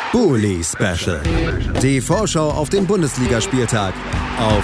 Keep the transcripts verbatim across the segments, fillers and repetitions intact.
Bully Special. Die Vorschau auf den Bundesligaspieltag auf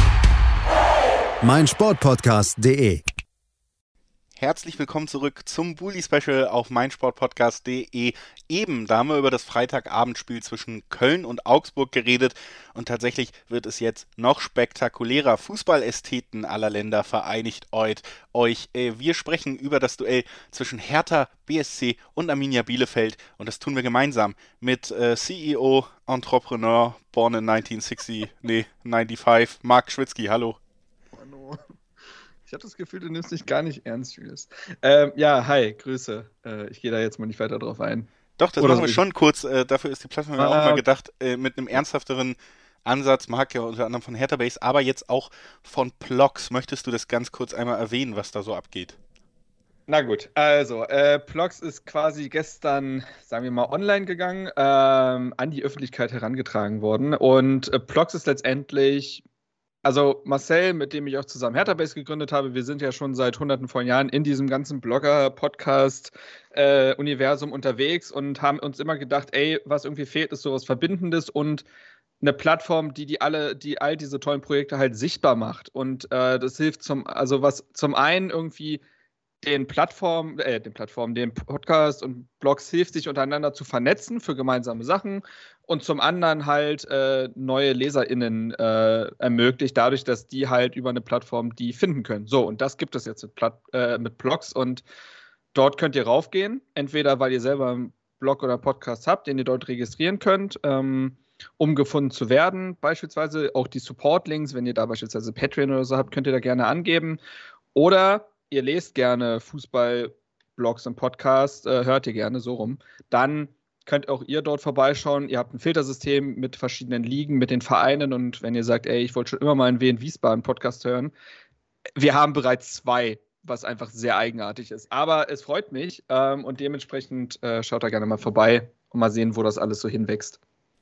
meinsportpodcast punkt de. Herzlich willkommen zurück zum Bully Special auf meinsportpodcast punkt de. Eben, da haben wir über das Freitagabendspiel zwischen Köln und Augsburg geredet und tatsächlich wird es jetzt noch spektakulärer. Fußballästheten aller Länder vereinigt euch. euch. Äh, wir sprechen über das Duell zwischen Hertha B S C und Arminia Bielefeld und das tun wir gemeinsam mit äh, C E O, Entrepreneur, born in neunzehnhundertsechzig, nee, fünfundneunzig, Marc Schwitzky, hallo. Hallo. Ich habe das Gefühl, du nimmst dich gar nicht ernst, Julius. Ähm, ja, hi, Grüße. Äh, ich gehe da jetzt mal nicht weiter drauf ein. Doch, das Oder machen wir so schon kurz. Äh, dafür ist die Plattform ah, auch mal gedacht, äh, mit einem ernsthafteren Ansatz, Marc ja unter anderem von Hertha Base, aber jetzt auch von Plox. Möchtest du das ganz kurz einmal erwähnen, was da so abgeht? Na gut, also äh, Plox ist quasi gestern, sagen wir mal, online gegangen, ähm, an die Öffentlichkeit herangetragen worden und äh, Plox ist letztendlich... Also Marcel, mit dem ich auch zusammen Hertha Base gegründet habe, wir sind ja schon seit hunderten von Jahren in diesem ganzen Blogger-Podcast-Universum äh, unterwegs und haben uns immer gedacht, ey, was irgendwie fehlt, ist sowas Verbindendes und eine Plattform, die die alle, die all diese tollen Projekte halt sichtbar macht. Und äh, das hilft zum, also was zum einen irgendwie den Plattformen, äh, den Plattformen, den Podcast und Blogs hilft, sich untereinander zu vernetzen für gemeinsame Sachen und zum anderen halt äh, neue LeserInnen äh, ermöglicht, dadurch, dass die halt über eine Plattform die finden können. So, und das gibt es jetzt mit, Platt, äh, mit Blogs und dort könnt ihr raufgehen, entweder weil ihr selber einen Blog oder Podcast habt, den ihr dort registrieren könnt, ähm, um gefunden zu werden. Beispielsweise auch die Support-Links, wenn ihr da beispielsweise Patreon oder so habt, könnt ihr da gerne angeben. Oder ihr lest gerne Fußball-Blogs und Podcasts, äh, hört ihr gerne so rum, dann könnt auch ihr dort vorbeischauen. Ihr habt ein Filtersystem mit verschiedenen Ligen, mit den Vereinen und wenn ihr sagt, ey, ich wollte schon immer mal einen Wien Wiesbaden Podcast hören, wir haben bereits zwei, was einfach sehr eigenartig ist. Aber es freut mich ähm, und dementsprechend äh, schaut da gerne mal vorbei und mal sehen, wo das alles so hinwächst.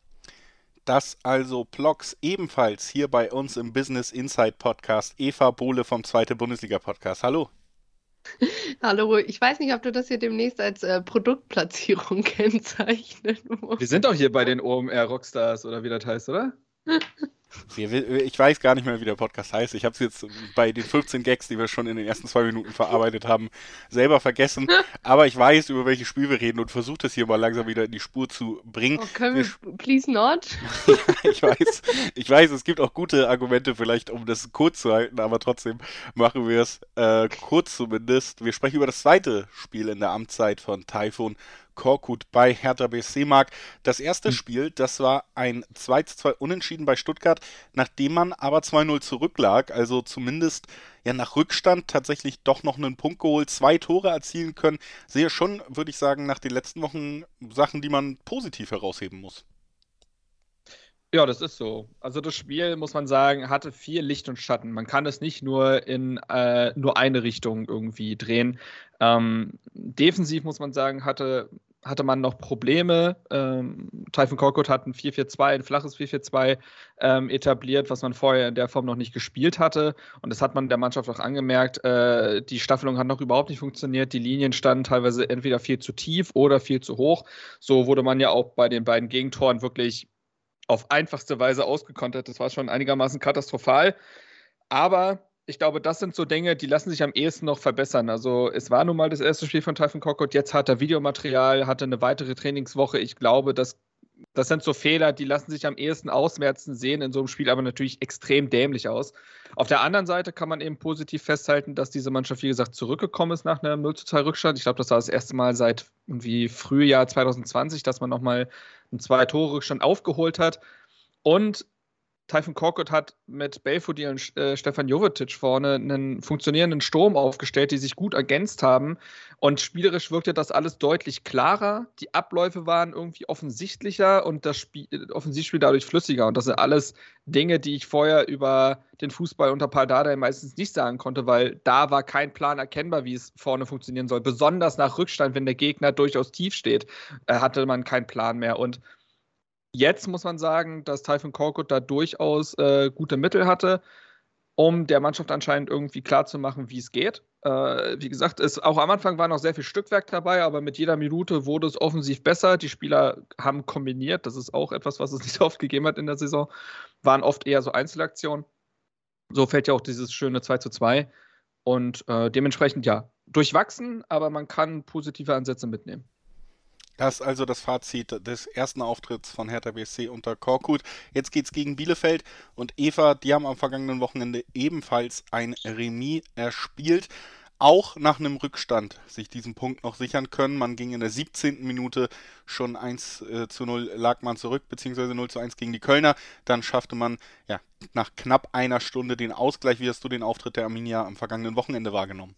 Das also Plox ebenfalls hier bei uns im Business Insight Podcast. Eva Bohle vom Zweite Bundesliga Podcast. Hallo. Hallo, ich weiß nicht, ob du das hier demnächst als äh, Produktplatzierung kennzeichnen musst. Wir sind doch hier bei den O M R Rockstars oder wie das heißt, oder? Ich weiß gar nicht mehr, wie der Podcast heißt. Ich habe es jetzt bei den fünfzehn Gags, die wir schon in den ersten zwei Minuten verarbeitet haben, selber vergessen. Aber ich weiß, über welches Spiel wir reden und versuche das hier mal langsam wieder in die Spur zu bringen. Oh, können wir, wir please not? Ja, ich weiß. Ich weiß, es gibt auch gute Argumente vielleicht, um das kurz zu halten, aber trotzdem machen wir es äh, kurz zumindest. Wir sprechen über das zweite Spiel in der Amtszeit von Tayfun Korkut bei Hertha B S C, Marc. Das erste Spiel, das war ein zwei zu zwei Unentschieden bei Stuttgart, nachdem man aber zwei null zurücklag, also zumindest ja nach Rückstand tatsächlich doch noch einen Punkt geholt, zwei Tore erzielen können. Sehe schon, würde ich sagen, nach den letzten Wochen Sachen, die man positiv herausheben muss. Ja, das ist so. Also das Spiel, muss man sagen, hatte viel Licht und Schatten. Man kann es nicht nur in äh, nur eine Richtung irgendwie drehen. Ähm, defensiv, muss man sagen, hatte, hatte man noch Probleme. Ähm, Tayfun Korkut hat ein vier vier zwei, ein flaches vier vier zwei ähm, etabliert, was man vorher in der Form noch nicht gespielt hatte. Und das hat man der Mannschaft auch angemerkt. Äh, die Staffelung hat noch überhaupt nicht funktioniert. Die Linien standen teilweise entweder viel zu tief oder viel zu hoch. So wurde man ja auch bei den beiden Gegentoren wirklich auf einfachste Weise ausgekontert. Das war schon einigermaßen katastrophal. Aber ich glaube, das sind so Dinge, die lassen sich am ehesten noch verbessern. Also es war nun mal das erste Spiel von Tayfun Korkut. Jetzt hat er Videomaterial, hatte eine weitere Trainingswoche. Ich glaube, das, das sind so Fehler, die lassen sich am ehesten ausmerzen, sehen in so einem Spiel aber natürlich extrem dämlich aus. Auf der anderen Seite kann man eben positiv festhalten, dass diese Mannschaft, wie gesagt, zurückgekommen ist nach einem null zu zwei Rückstand. Ich glaube, das war das erste Mal seit irgendwie Frühjahr zwanzig zwanzig, dass man nochmal einen Zwei-Tore-Rückstand aufgeholt hat. Und Tayfun Korkut hat mit Belfodil und äh, Stefan Jovetic vorne einen funktionierenden Sturm aufgestellt, die sich gut ergänzt haben. Und spielerisch wirkte das alles deutlich klarer. Die Abläufe waren irgendwie offensichtlicher und das Spiel, Offensivspiel dadurch flüssiger. Und das sind alles Dinge, die ich vorher über den Fußball unter Paul Dardai meistens nicht sagen konnte, weil da war kein Plan erkennbar, wie es vorne funktionieren soll. Besonders nach Rückstand, wenn der Gegner durchaus tief steht, äh, hatte man keinen Plan mehr. Und jetzt muss man sagen, dass Tayfun Korkut da durchaus äh, gute Mittel hatte, um der Mannschaft anscheinend irgendwie klarzumachen, wie es geht. Äh, wie gesagt, es, auch am Anfang war noch sehr viel Stückwerk dabei, aber mit jeder Minute wurde es offensiv besser. Die Spieler haben kombiniert, das ist auch etwas, was es nicht so oft gegeben hat in der Saison. Waren oft eher so Einzelaktionen. So fällt ja auch dieses schöne zwei zu zwei. Und äh, dementsprechend ja, durchwachsen, aber man kann positive Ansätze mitnehmen. Das ist also das Fazit des ersten Auftritts von Hertha B S C unter Korkut. Jetzt geht's gegen Bielefeld und Eva, die haben am vergangenen Wochenende ebenfalls ein Remis erspielt. Auch nach einem Rückstand sich diesen Punkt noch sichern können. Man ging in der siebzehnten Minute schon eins zu null lag man zurück, beziehungsweise null zu eins gegen die Kölner. Dann schaffte man ja nach knapp einer Stunde den Ausgleich. Wie hast du den Auftritt der Arminia am vergangenen Wochenende wahrgenommen?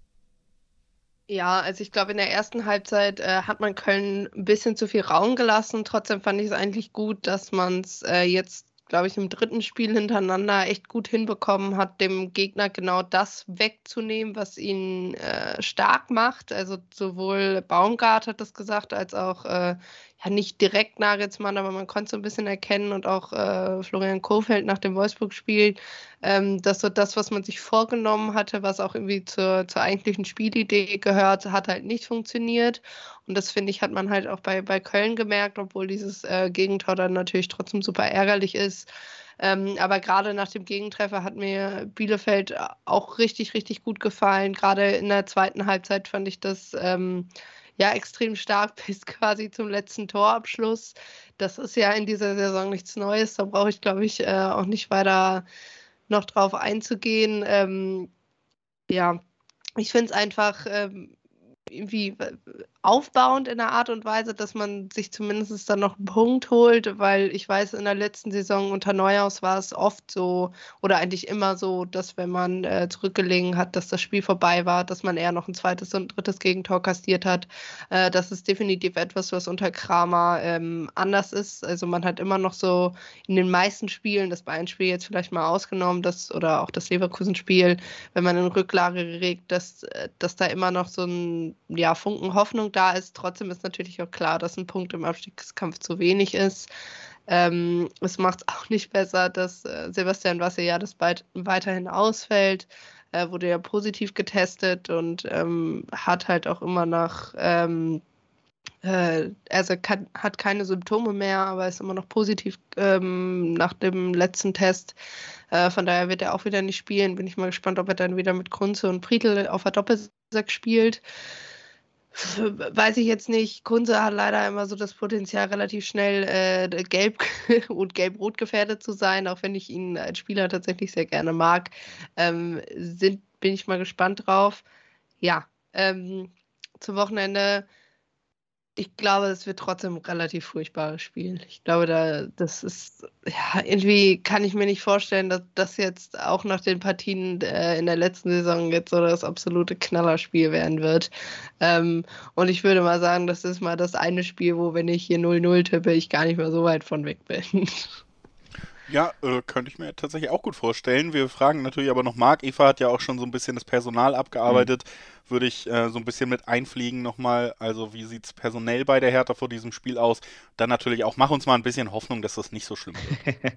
Ja, also ich glaube, in der ersten Halbzeit äh, hat man Köln ein bisschen zu viel Raum gelassen. Trotzdem fand ich es eigentlich gut, dass man es äh, jetzt, glaube ich, im dritten Spiel hintereinander echt gut hinbekommen hat, dem Gegner genau das wegzunehmen, was ihn äh, stark macht. Also sowohl Baumgart hat das gesagt, als auch äh, ja nicht direkt Nagelsmann, aber man konnte so ein bisschen erkennen und auch äh, Florian Kohfeldt nach dem Wolfsburg-Spiel, ähm, dass so das, was man sich vorgenommen hatte, was auch irgendwie zur, zur eigentlichen Spielidee gehört, hat halt nicht funktioniert. Und das, finde ich, hat man halt auch bei, bei Köln gemerkt, obwohl dieses äh, Gegentor dann natürlich trotzdem super ärgerlich ist. Ähm, aber gerade nach dem Gegentreffer hat mir Bielefeld auch richtig, richtig gut gefallen. Gerade in der zweiten Halbzeit fand ich das ähm, ja extrem stark bis quasi zum letzten Torabschluss. Das ist ja in dieser Saison nichts Neues. Da brauche ich, glaube ich, äh, auch nicht weiter noch drauf einzugehen. Ähm, ja, ich finde es einfach ähm, irgendwie aufbauend in der Art und Weise, dass man sich zumindest dann noch einen Punkt holt, weil ich weiß, in der letzten Saison unter Neuhaus war es oft so oder eigentlich immer so, dass wenn man äh, zurückgelegen hat, dass das Spiel vorbei war, dass man eher noch ein zweites und drittes Gegentor kassiert hat. Äh, das ist definitiv etwas, was unter Kramer ähm, anders ist. Also man hat immer noch so in den meisten Spielen, das Bayern-Spiel jetzt vielleicht mal ausgenommen, das oder auch das Leverkusen-Spiel, wenn man in Rücklage geregt, dass, dass da immer noch so ein ja, Funken Hoffnung da ist. Trotzdem ist natürlich auch klar, dass ein Punkt im Abstiegskampf zu wenig ist. Ähm, es macht es auch nicht besser, dass äh, Sebastian Vassiliades bald weiterhin ausfällt. Äh, wurde ja positiv getestet und ähm, hat halt auch immer noch ähm, äh, also kann, hat keine Symptome mehr, aber ist immer noch positiv ähm, nach dem letzten Test. Äh, von daher wird er auch wieder nicht spielen. Bin ich mal gespannt, ob er dann wieder mit Kunze und Prietl auf der Doppelsechs spielt. Weiß ich jetzt nicht. Kunze hat leider immer so das Potenzial, relativ schnell äh, gelb und gelb-rot gefährdet zu sein, auch wenn ich ihn als Spieler tatsächlich sehr gerne mag. Ähm, sind, bin ich mal gespannt drauf. Ja, ähm, zum Wochenende. Ich glaube, es wird trotzdem ein relativ furchtbares Spiel. Ich glaube, da, das ist, ja, irgendwie kann ich mir nicht vorstellen, dass das jetzt auch nach den Partien äh, in der letzten Saison jetzt so das absolute Knallerspiel werden wird. Ähm, und ich würde mal sagen, das ist mal das eine Spiel, wo, wenn ich hier null null tippe, ich gar nicht mehr so weit von weg bin. Ja, äh, könnte ich mir tatsächlich auch gut vorstellen. Wir fragen natürlich aber noch Marc. Eva hat ja auch schon so ein bisschen das Personal abgearbeitet. Mhm. Würde ich äh, so ein bisschen mit einfliegen nochmal. Also wie sieht es personell bei der Hertha vor diesem Spiel aus? Dann natürlich auch, mach uns mal ein bisschen Hoffnung, dass das nicht so schlimm wird.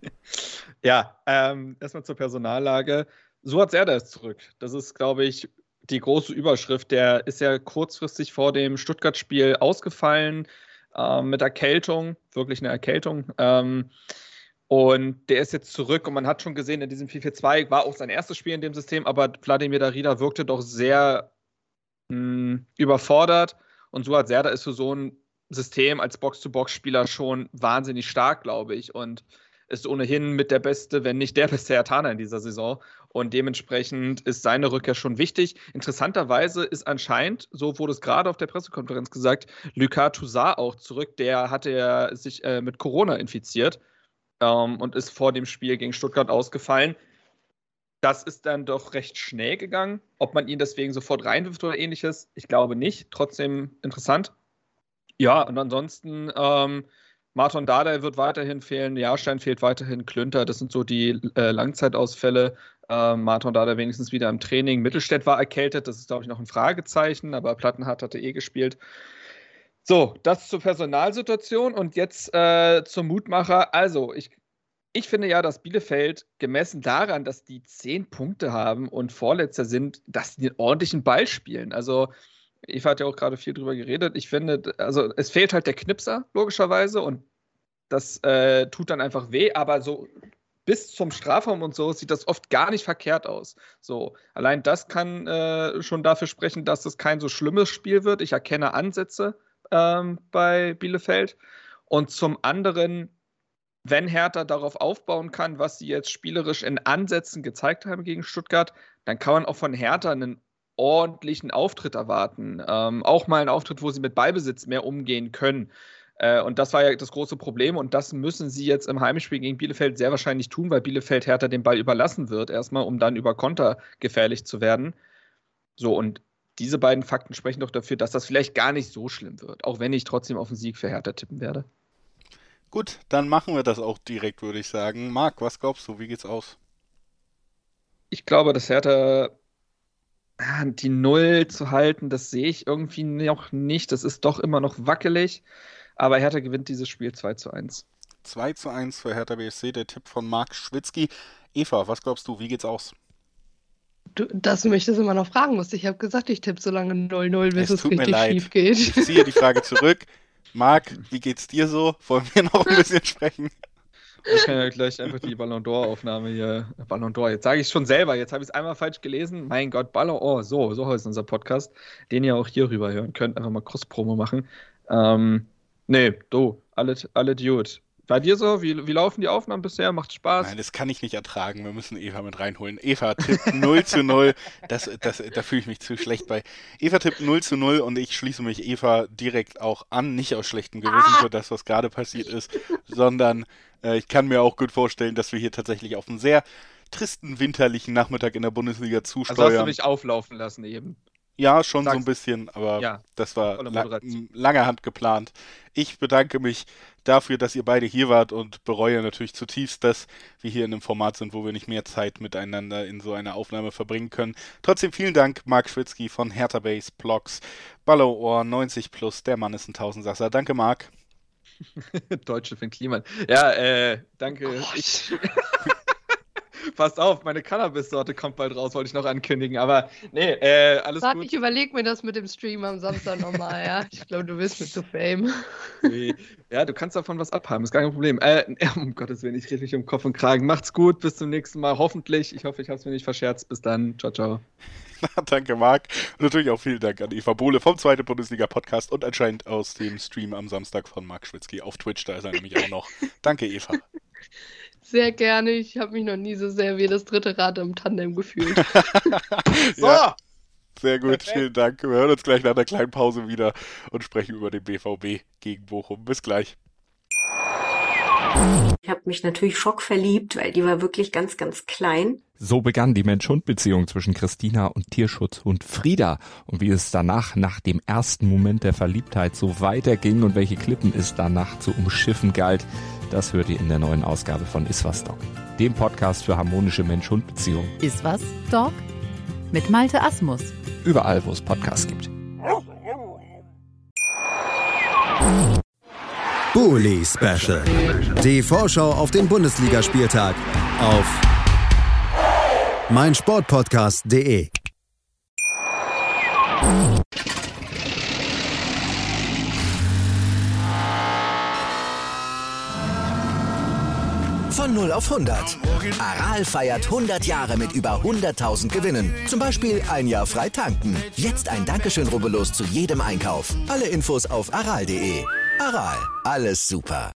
Ja, ähm, erstmal zur Personallage. Suat Serdar ist zurück. Das ist, glaube ich, die große Überschrift. Der ist ja kurzfristig vor dem Stuttgart-Spiel ausgefallen äh, mit Erkältung. Wirklich eine Erkältung. Ähm, Und der ist jetzt zurück und man hat schon gesehen, in diesem vier vier zwei war auch sein erstes Spiel in dem System, aber Vladimir Darida wirkte doch sehr mh, überfordert und Suat Serdar ist für so ein System als Box-to-Box-Spieler schon wahnsinnig stark, glaube ich, und ist ohnehin mit der beste, wenn nicht der beste Herthaner in dieser Saison und dementsprechend ist seine Rückkehr schon wichtig. Interessanterweise ist anscheinend, so wurde es gerade auf der Pressekonferenz gesagt, Lucas Toussaint auch zurück, der hatte ja sich äh, mit Corona infiziert. Um, und ist vor dem Spiel gegen Stuttgart ausgefallen. Das ist dann doch recht schnell gegangen. Ob man ihn deswegen sofort reinwirft oder ähnliches, ich glaube nicht. Trotzdem interessant. Ja, und ansonsten ähm, Marton Dardai wird weiterhin fehlen, Jahrstein fehlt weiterhin, Klünter, das sind so die äh, Langzeitausfälle. Äh, Marton Dardai wenigstens wieder im Training. Mittelstädt war erkältet, das ist, glaube ich, noch ein Fragezeichen, aber Plattenhardt hatte eh gespielt. So, das zur Personalsituation und jetzt äh, zum Mutmacher. Also, ich Ich finde ja, dass Bielefeld gemessen daran, dass die zehn Punkte haben und Vorletzter sind, dass die einen ordentlichen Ball spielen. Also Eva hat ja auch gerade viel drüber geredet. Ich finde, also es fehlt halt der Knipser, logischerweise, und das äh, tut dann einfach weh, aber so bis zum Strafraum und so sieht das oft gar nicht verkehrt aus. So, allein das kann äh, schon dafür sprechen, dass es kein so schlimmes Spiel wird. Ich erkenne Ansätze ähm, bei Bielefeld. Und zum anderen, wenn Hertha darauf aufbauen kann, was sie jetzt spielerisch in Ansätzen gezeigt haben gegen Stuttgart, dann kann man auch von Hertha einen ordentlichen Auftritt erwarten. Ähm, auch mal einen Auftritt, wo sie mit Ballbesitz mehr umgehen können. Äh, und das war ja das große Problem. Und das müssen sie jetzt im Heimspiel gegen Bielefeld sehr wahrscheinlich tun, weil Bielefeld Hertha den Ball überlassen wird, erstmal, um dann über Konter gefährlich zu werden. So, und diese beiden Fakten sprechen doch dafür, dass das vielleicht gar nicht so schlimm wird. Auch wenn ich trotzdem auf den Sieg für Hertha tippen werde. Gut, dann machen wir das auch direkt, würde ich sagen. Marc, was glaubst du? Wie geht's aus? Ich glaube, dass Hertha die Null zu halten, das sehe ich irgendwie noch nicht. Das ist doch immer noch wackelig. Aber Hertha gewinnt dieses Spiel zwei zu eins. zwei zu eins für Hertha B S C, der Tipp von Marc Schwitzky. Eva, was glaubst du? Wie geht's aus? Du, dass du mich das immer noch fragen musst. Ich habe gesagt, ich tippe so lange null null, bis es, es richtig schief geht. Ich ziehe die Frage zurück. Marc, wie geht's dir so? Wollen wir noch ein bisschen sprechen? Ich kann ja gleich einfach die Ballon d'Or-Aufnahme hier. Ballon d'Or, jetzt sage ich es schon selber. Jetzt habe ich es einmal falsch gelesen. Mein Gott, Ballon d'Or. So, so heißt unser Podcast, den ihr auch hier rüber hören könnt. Einfach mal Cross-Promo machen. Ähm, nee, du, alle, alle gut. Bei dir so? Wie, wie laufen die Aufnahmen bisher? Macht Spaß? Nein, das kann ich nicht ertragen. Wir müssen Eva mit reinholen. Eva tippt null zu null. Das, das, da fühle ich mich zu schlecht bei. Eva tippt null zu null und ich schließe mich Eva direkt auch an. Nicht aus schlechtem Gewissen für das, was gerade passiert ist, sondern äh, ich kann mir auch gut vorstellen, dass wir hier tatsächlich auf einen sehr tristen winterlichen Nachmittag in der Bundesliga zusteuern. Also hast du mich auflaufen lassen eben? Ja, schon Sag's. So ein bisschen, aber ja, das war la- lange Hand geplant. Ich bedanke mich dafür, dass ihr beide hier wart und bereue natürlich zutiefst, dass wir hier in einem Format sind, wo wir nicht mehr Zeit miteinander in so einer Aufnahme verbringen können. Trotzdem vielen Dank, Marc Schwitzky von Hertha Base Blogs, Ballon d'Or neunzig plus, der Mann ist ein Tausendsasser. Danke, Marc. Deutsche Finn Kliman. Ja, äh, danke. Oh, ich... Passt auf, meine Cannabis-Sorte kommt bald raus, wollte ich noch ankündigen, aber nee, äh, alles Sag, gut. Ich überlege mir das mit dem Stream am Samstag nochmal, ja. Ich glaube, du bist mit zu Fame. Nee. Ja, du kannst davon was abhaben, ist gar kein Problem. Äh, um Gottes Willen, ich rede mich um Kopf und Kragen. Macht's gut, bis zum nächsten Mal, hoffentlich. Ich hoffe, ich habe es mir nicht verscherzt. Bis dann, ciao, ciao. Danke, Marc. Und natürlich auch vielen Dank an Eva Bohle vom zweiten Bundesliga-Podcast und anscheinend aus dem Stream am Samstag von Marc Schwitzky auf Twitch, da ist er nämlich auch noch. Danke, Eva. Sehr gerne. Ich habe mich noch nie so sehr wie das dritte Rad im Tandem gefühlt. So! Ja, sehr gut, okay. Vielen Dank. Wir hören uns gleich nach einer kleinen Pause wieder und sprechen über den B V B gegen Bochum. Bis gleich. Ich habe mich natürlich schockverliebt, weil die war wirklich ganz, ganz klein. So begann die Mensch-Hund-Beziehung zwischen Christina und Tierschutzhund Frieda. Und wie es danach, nach dem ersten Moment der Verliebtheit, so weiterging und welche Klippen es danach zu umschiffen galt, das hört ihr in der neuen Ausgabe von Iswas Dog, dem Podcast für harmonische Mensch-Hund-Beziehungen. Iswas Dog mit Malte Asmus. Überall, wo es Podcasts gibt. Bully Special. Die Vorschau auf den Bundesligaspieltag auf meinsportpodcast punkt de. Von null auf hundert. Aral feiert hundert Jahre mit über hunderttausend Gewinnen. Zum Beispiel ein Jahr frei tanken. Jetzt ein Dankeschön, rubbellos zu jedem Einkauf. Alle Infos auf aral punkt de. Aral, alles super.